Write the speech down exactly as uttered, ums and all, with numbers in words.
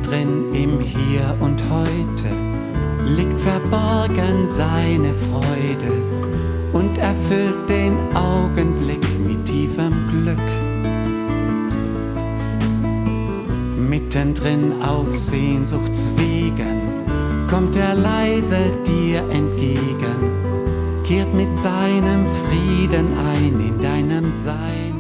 Mittendrin im Hier und Heute liegt verborgen seine Freude und erfüllt den Augenblick mit tiefem Glück. Mittendrin auf Sehnsuchtswegen kommt er leise dir entgegen, kehrt mit seinem Frieden ein in deinem Sein.